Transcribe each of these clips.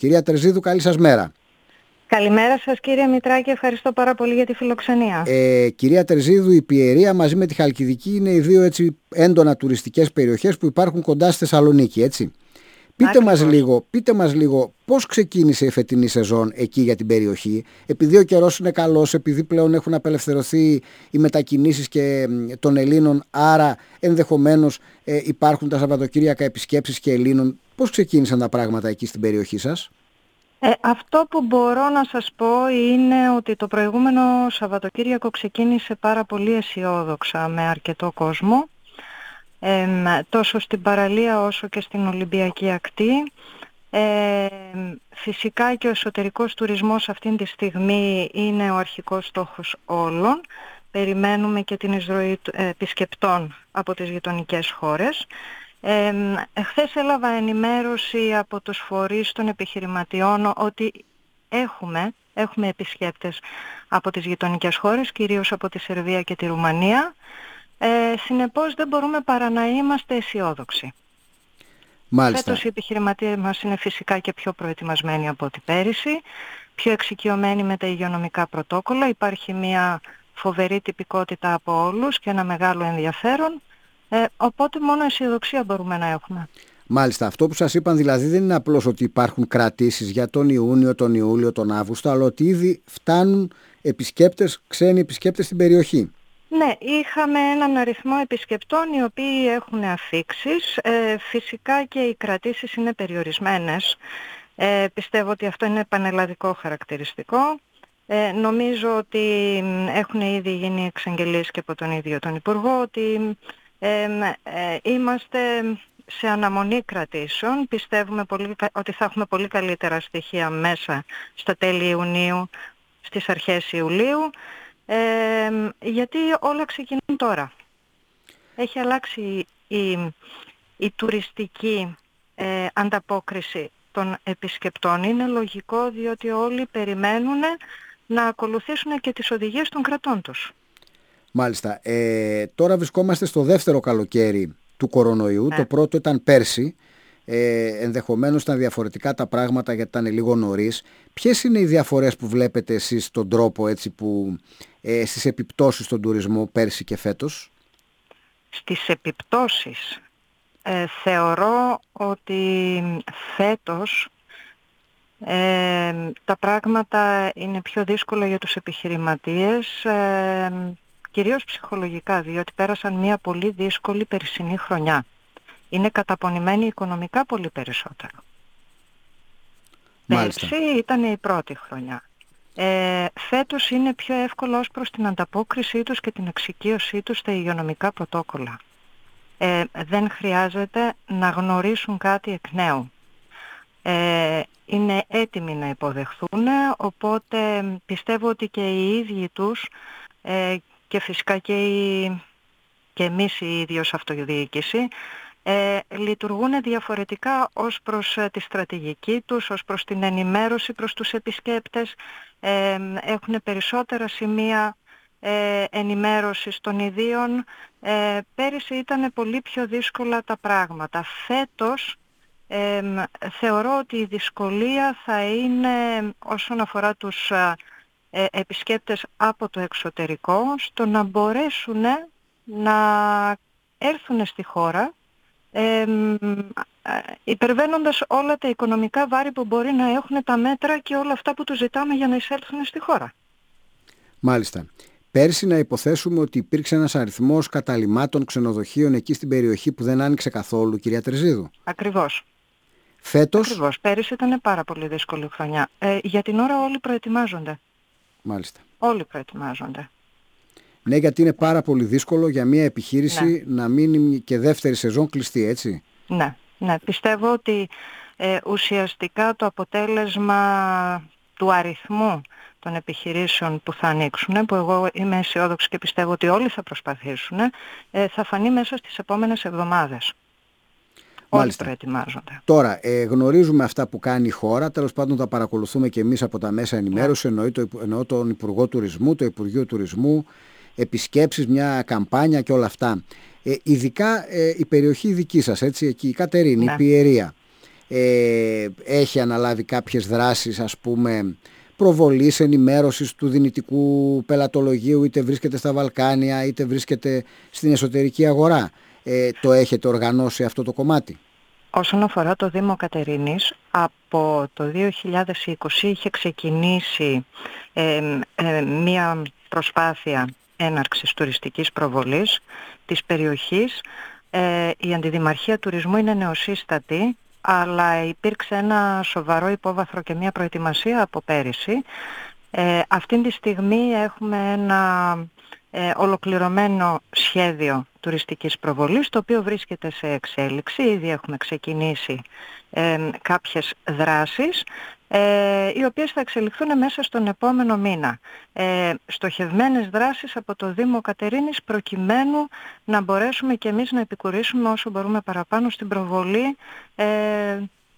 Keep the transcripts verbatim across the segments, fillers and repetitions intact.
Κυρία Τερζίδου, καλή σας μέρα. Καλημέρα σας κύριε Μητράκη, ευχαριστώ πάρα πολύ για τη φιλοξενία. Ε, κυρία Τερζίδου, η Πιερία μαζί με τη Χαλκιδική είναι οι δύο έτσι έντονα τουριστικές περιοχές που υπάρχουν κοντά στη Θεσσαλονίκη, έτσι. Πείτε μας, λίγο, πείτε μας λίγο πώς ξεκίνησε η φετινή σεζόν εκεί για την περιοχή, επειδή ο καιρός είναι καλός, επειδή πλέον έχουν απελευθερωθεί οι μετακινήσεις και των Ελλήνων, άρα ενδεχομένως ε, υπάρχουν τα Σαββατοκύριακα επισκέψεις και Ελλήνων. Πώς ξεκίνησαν τα πράγματα εκεί στην περιοχή σας? Ε, αυτό που μπορώ να σας πω είναι ότι το προηγούμενο Σαββατοκύριακο ξεκίνησε πάρα πολύ αισιόδοξα με αρκετό κόσμο, ε, τόσο στην παραλία όσο και στην Ολυμπιακή ακτή. Ε, φυσικά και ο εσωτερικός τουρισμός αυτή τη στιγμή είναι ο αρχικός στόχος όλων. Περιμένουμε και την εισρωή επισκεπτών από τις γειτονικές χώρες. Ε, χθες έλαβα ενημέρωση από τους φορείς των επιχειρηματιών ότι έχουμε, έχουμε επισκέπτες από τις γειτονικές χώρες, κυρίως από τη Σερβία και τη Ρουμανία. Ε, συνεπώς δεν μπορούμε παρά να είμαστε αισιόδοξοι. Μάλιστα. Φέτος οι επιχειρηματίες μας είναι φυσικά και πιο προετοιμασμένοι από ό,τι πέρυσι, πιο εξοικειωμένοι με τα υγειονομικά πρωτόκολλα. Υπάρχει μια φοβερή τυπικότητα από όλους και ένα μεγάλο ενδιαφέρον. Ε, οπότε μόνο αισιοδοξία μπορούμε να έχουμε. Μάλιστα. Αυτό που σας είπαν δηλαδή δεν είναι απλώς ότι υπάρχουν κρατήσεις για τον Ιούνιο, τον Ιούλιο, τον Αύγουστο, αλλά ότι ήδη φτάνουν επισκέπτες, ξένοι επισκέπτες στην περιοχή. Ναι, είχαμε έναν αριθμό επισκεπτών οι οποίοι έχουν αφίξεις. Ε, φυσικά και οι κρατήσεις είναι περιορισμένες. Ε, πιστεύω ότι αυτό είναι πανελλαδικό χαρακτηριστικό. Ε, νομίζω ότι έχουν ήδη γίνει εξαγγελίες και από τον ίδιο τον Υπουργό ότι Ε, ε, είμαστε σε αναμονή κρατήσεων. Πιστεύουμε πολύ, ότι θα έχουμε πολύ καλύτερα στοιχεία μέσα στα τέλη Ιουνίου, στις αρχές Ιουλίου, ε, γιατί όλα ξεκινούν τώρα. Έχει αλλάξει η, η τουριστική ε, ανταπόκριση των επισκεπτών. Είναι λογικό διότι όλοι περιμένουν να ακολουθήσουν και τις οδηγίες των κρατών τους. Μάλιστα. Ε, τώρα βρισκόμαστε στο δεύτερο καλοκαίρι του κορονοϊού. Ναι. Το πρώτο ήταν πέρσι. Ε, ενδεχομένως ήταν διαφορετικά τα πράγματα γιατί ήταν λίγο νωρίς. Ποιες είναι οι διαφορές που βλέπετε εσείς στον τρόπο έτσι, που, ε, στις επιπτώσεις στον τουρισμό πέρσι και φέτος? Στις επιπτώσεις ε, θεωρώ ότι φέτος ε, τα πράγματα είναι πιο δύσκολα για τους επιχειρηματίες, ε, κυρίως ψυχολογικά, διότι πέρασαν μια πολύ δύσκολη περσινή χρονιά. Είναι καταπονημένοι οικονομικά πολύ περισσότερο. Μάλιστα. Πέρσι ήταν η πρώτη χρονιά. Ε, φέτος είναι πιο εύκολο ως προς την ανταπόκρισή τους και την εξοικείωσή τους στα υγειονομικά πρωτόκολλα. Ε, δεν χρειάζεται να γνωρίσουν κάτι εκ νέου. Ε, είναι έτοιμοι να υποδεχθούν, οπότε πιστεύω ότι και οι ίδιοι τους ε, και φυσικά και, οι, και εμείς η ίδιος αυτοδιοίκηση ε, λειτουργούν διαφορετικά ως προς ε, τη στρατηγική τους, ως προς την ενημέρωση προς τους επισκέπτες. Ε, έχουν περισσότερα σημεία ε, ενημέρωσης των ιδίων. Ε, πέρυσι ήταν πολύ πιο δύσκολα τα πράγματα. Φέτος ε, θεωρώ ότι η δυσκολία θα είναι όσον αφορά τους ε, επισκέπτες από το εξωτερικό, στο να μπορέσουν να έρθουν στη χώρα ε, υπερβαίνοντας όλα τα οικονομικά βάρη που μπορεί να έχουν τα μέτρα και όλα αυτά που τους ζητάμε για να εισέλθουν στη χώρα. Μάλιστα. Πέρσι να υποθέσουμε ότι υπήρξε ένας αριθμός καταλυμάτων ξενοδοχείων εκεί στην περιοχή που δεν άνοιξε καθόλου, κυρία Τερζίδου. Ακριβώς. Φέτος. Ακριβώς. Πέρυσι ήταν πάρα πολύ δύσκολη χρονιά. Ε, για την ώρα όλοι προετοιμάζονται. Μάλιστα. Όλοι προετοιμάζονται. Ναι, γιατί είναι πάρα πολύ δύσκολο για μια επιχείρηση ναι. να μείνει και δεύτερη σεζόν κλειστή, έτσι. Ναι, ναι. Πιστεύω ότι ε, ουσιαστικά το αποτέλεσμα του αριθμού των επιχειρήσεων που θα ανοίξουν, που εγώ είμαι αισιόδοξη και πιστεύω ότι όλοι θα προσπαθήσουν, ε, θα φανεί μέσα στις επόμενες εβδομάδες. Μάλιστα. Όλοι προετοιμάζονται. Τώρα, ε, γνωρίζουμε αυτά που κάνει η χώρα, τέλος πάντων τα παρακολουθούμε και εμείς από τα μέσα ενημέρωση, εννοεί το, εννοώ τον Υπουργό Τουρισμού, το Υπουργείο Τουρισμού, επισκέψεις, μια καμπάνια και όλα αυτά. Ε, ειδικά ε, η περιοχή δική σας, έτσι, εκεί η Κατερίνη, ναι. η Πιερία. ε, έχει αναλάβει κάποιες δράσεις, ας πούμε, προβολής, ενημέρωσης του δυνητικού πελατολογίου, είτε βρίσκεται στα Βαλκάνια είτε βρίσκεται στην εσωτερική αγορά. Ε, το έχετε οργανώσει αυτό το κομμάτι? Όσον αφορά το Δήμο Κατερίνης, από το δύο χιλιάδες είκοσι είχε ξεκινήσει ε, ε, μία προσπάθεια έναρξης τουριστικής προβολής της περιοχής. Ε, η Αντιδημαρχία Τουρισμού είναι νεοσύστατη, αλλά υπήρξε ένα σοβαρό υπόβαθρο και μια προετοιμασία από πέρυσι. Ε, αυτή τη στιγμή έχουμε ένα ε, ολοκληρωμένο σχέδιο τουριστικής προβολής, το οποίο βρίσκεται σε εξέλιξη. Ήδη έχουμε ξεκινήσει ε, κάποιες δράσεις, ε, οι οποίες θα εξελιχθούν μέσα στον επόμενο μήνα. Ε, στοχευμένες δράσεις από το Δήμο Κατερίνης, προκειμένου να μπορέσουμε και εμείς να επικουρήσουμε όσο μπορούμε παραπάνω στην προβολή ε, ε,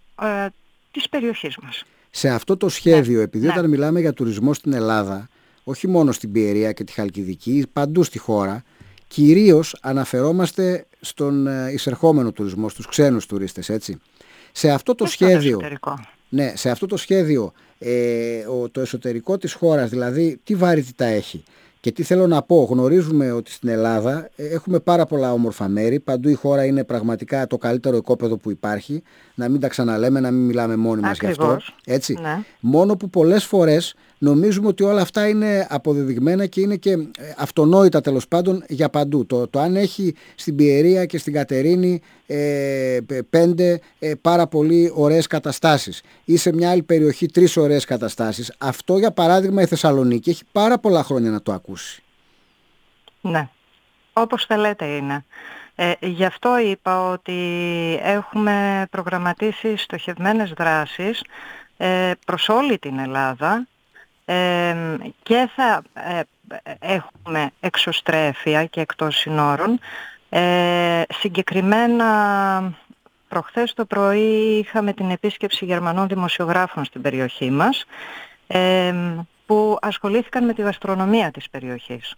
της περιοχής μας. Σε αυτό το σχέδιο, ναι, επειδή ναι. όταν μιλάμε για τουρισμό στην Ελλάδα, όχι μόνο στην Πιερία και τη Χαλκιδική, παντού στη χώρα, κυρίως αναφερόμαστε στον εισερχόμενο τουρισμό, στους ξένους τουρίστες, έτσι. Σε αυτό το σχέδιο, ναι, σε αυτό το σχέδιο ε, ο, το εσωτερικό της χώρας, δηλαδή τι βαρύτητα έχει? Και τι θέλω να πω, γνωρίζουμε ότι στην Ελλάδα έχουμε πάρα πολλά όμορφα μέρη, παντού η χώρα είναι πραγματικά το καλύτερο οικόπεδο που υπάρχει, να μην τα ξαναλέμε, να μην μιλάμε μόνοι μας γι' αυτό, έτσι. Ναι. Μόνο που πολλές φορές νομίζουμε ότι όλα αυτά είναι αποδεδειγμένα και είναι και αυτονόητα, τέλος πάντων, για παντού. Το, το αν έχει στην Πιερία και στην Κατερίνη ε, πέντε ε, πάρα πολύ ωραίες καταστάσεις ή σε μια άλλη περιοχή τρεις ωραίες καταστάσεις, αυτό για παράδειγμα η Θεσσαλονίκη έχει πάρα πολλά χρόνια να το ακούσει. Ναι, όπως θα λέτε είναι. Ε, γι' αυτό είπα ότι έχουμε προγραμματίσει στοχευμένες δράσεις ε, προς όλη την Ελλάδα, ε, και θα ε, έχουμε εξωστρέφεια και εκτός συνόρων. Ε, συγκεκριμένα προχθές το πρωί είχαμε την επίσκεψη Γερμανών δημοσιογράφων στην περιοχή μας, ε, που ασχολήθηκαν με τη γαστρονομία της περιοχής.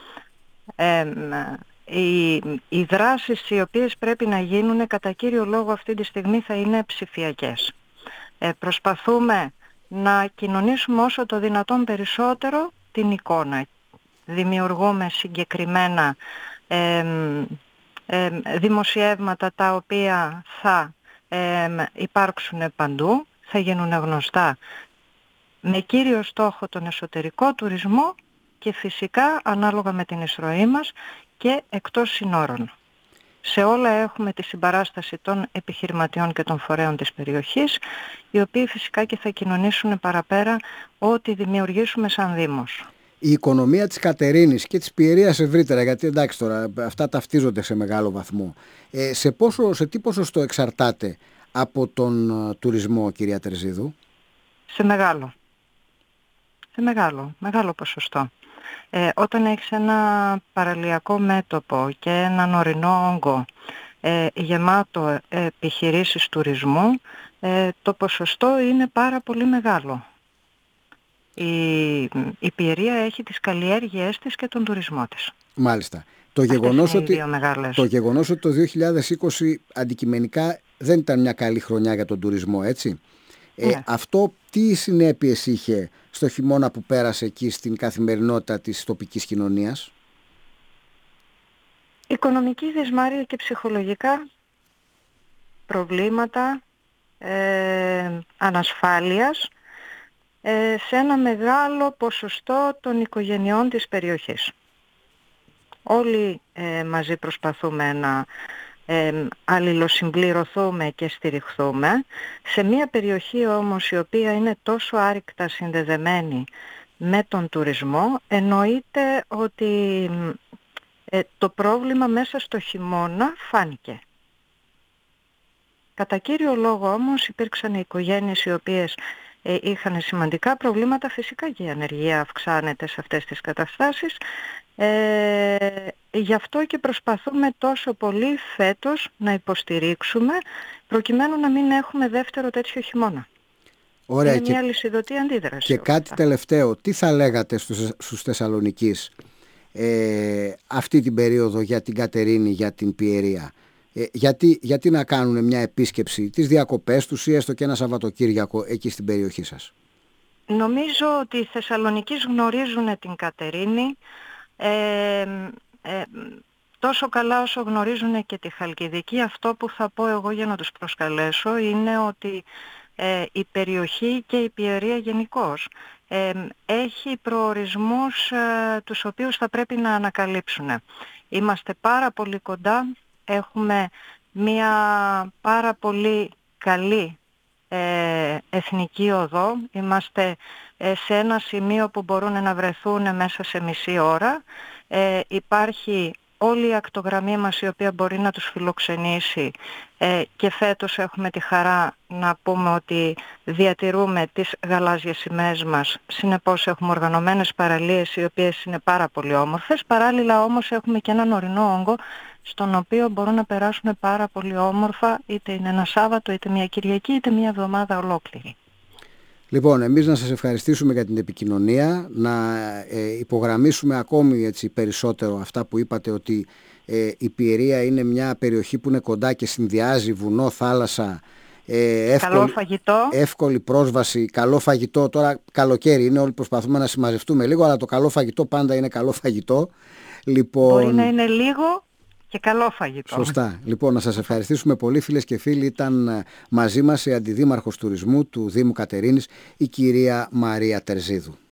Ε, οι, οι δράσεις οι οποίες πρέπει να γίνουν κατά κύριο λόγο αυτή τη στιγμή θα είναι ψηφιακές. Ε, προσπαθούμε να κοινωνήσουμε όσο το δυνατόν περισσότερο την εικόνα. Δημιουργούμε συγκεκριμένα ε, ε, δημοσιεύματα τα οποία θα ε, υπάρξουν παντού, θα γίνουν γνωστά, με κύριο στόχο τον εσωτερικό τουρισμό και φυσικά ανάλογα με την εισρωή μας και εκτός συνόρων. Σε όλα έχουμε τη συμπαράσταση των επιχειρηματιών και των φορέων της περιοχής, οι οποίοι φυσικά και θα κοινωνήσουν παραπέρα ό,τι δημιουργήσουμε σαν Δήμος. Η οικονομία της Κατερίνης και της Πιερίας ευρύτερα, γιατί εντάξει τώρα αυτά ταυτίζονται σε μεγάλο βαθμό, ε, σε, πόσο, σε τι ποσοστό εξαρτάται από τον uh, τουρισμό, κυρία Τερζίδου? Σε μεγάλο. Σε μεγάλο, μεγάλο ποσοστό. Ε, όταν έχεις ένα παραλιακό μέτωπο και έναν ορεινό όγκο ε, γεμάτο επιχειρήσεις τουρισμού, ε, το ποσοστό είναι πάρα πολύ μεγάλο. Η, η Πιερία έχει τις καλλιέργειές της και τον τουρισμό της. Μάλιστα. Το γεγονός, ότι, το γεγονός ότι το δύο χιλιάδες είκοσι αντικειμενικά δεν ήταν μια καλή χρονιά για τον τουρισμό, έτσι. Ε, ναι. Αυτό τι συνέπειες είχε στο χειμώνα που πέρασε εκεί στην καθημερινότητα της τοπικής κοινωνίας? Οικονομική δυσμάρεια και ψυχολογικά προβλήματα, ε, ανασφάλειας ε, σε ένα μεγάλο ποσοστό των οικογενειών της περιοχής. Όλοι ε, μαζί προσπαθούμε να Ε, αλληλοσυμπληρωθούμε και στηριχθούμε σε μια περιοχή όμως η οποία είναι τόσο άρρηκτα συνδεδεμένη με τον τουρισμό. Εννοείται ότι ε, το πρόβλημα μέσα στο χειμώνα φάνηκε. Κατά κύριο λόγο όμως υπήρξαν οικογένειες οι οποίες ε, είχαν σημαντικά προβλήματα. Φυσικά και η ανεργία αυξάνεται σε αυτές τις καταστάσεις. Ε, γι' αυτό και προσπαθούμε τόσο πολύ φέτος να υποστηρίξουμε προκειμένου να μην έχουμε δεύτερο τέτοιο χειμώνα. Ωραία. Είναι και, μια λυσιδωτή αντίδραση. Και κάτι τελευταίο, τι θα λέγατε στους, στους Θεσσαλονικείς ε, αυτή την περίοδο για την Κατερίνη, για την Πιερία? Ε, γιατί, γιατί να κάνουν μια επίσκεψη, τις διακοπές τους ή έστω και ένα Σαββατοκύριακο εκεί στην περιοχή σας? Νομίζω ότι οι Θεσσαλονικείς γνωρίζουν την Κατερίνη ε, ε, τόσο καλά όσο γνωρίζουν και τη Χαλκιδική. Αυτό που θα πω εγώ για να τους προσκαλέσω είναι ότι ε, η περιοχή και η Πιερία γενικώς ε, έχει προορισμούς ε, τους οποίους θα πρέπει να ανακαλύψουν. Είμαστε πάρα πολύ κοντά, έχουμε μια πάρα πολύ καλή ε, εθνική οδό, είμαστε ε, σε ένα σημείο που μπορούν να βρεθούν μέσα σε μισή ώρα. Ε, υπάρχει όλη η ακτογραμμή μας η οποία μπορεί να τους φιλοξενήσει ε, και φέτος έχουμε τη χαρά να πούμε ότι διατηρούμε τις γαλάζιες σημαίες μας. Συνεπώς έχουμε οργανωμένες παραλίες οι οποίες είναι πάρα πολύ όμορφες. Παράλληλα όμως έχουμε και έναν ορεινό όγκο στον οποίο μπορούν να περάσουν πάρα πολύ όμορφα, είτε είναι ένα Σάββατο, είτε μια Κυριακή, είτε μια εβδομάδα ολόκληρη. Λοιπόν, εμείς να σας ευχαριστήσουμε για την επικοινωνία, να ε, υπογραμμίσουμε ακόμη έτσι περισσότερο αυτά που είπατε, ότι ε, η Πιερία είναι μια περιοχή που είναι κοντά και συνδυάζει βουνό, θάλασσα, ε, εύκολη, καλό φαγητό. εύκολη πρόσβαση, καλό φαγητό. Τώρα καλοκαίρι είναι, όλοι προσπαθούμε να συμμαζευτούμε λίγο, αλλά το καλό φαγητό πάντα είναι καλό φαγητό. Λοιπόν, μπορεί να είναι λίγο και καλό φαγητό. Σωστά. Λοιπόν, να σας ευχαριστήσουμε πολύ, φίλες και φίλοι. Ήταν μαζί μας η Αντιδήμαρχος Τουρισμού του Δήμου Κατερίνης, η κυρία Μαρία Τερζίδου.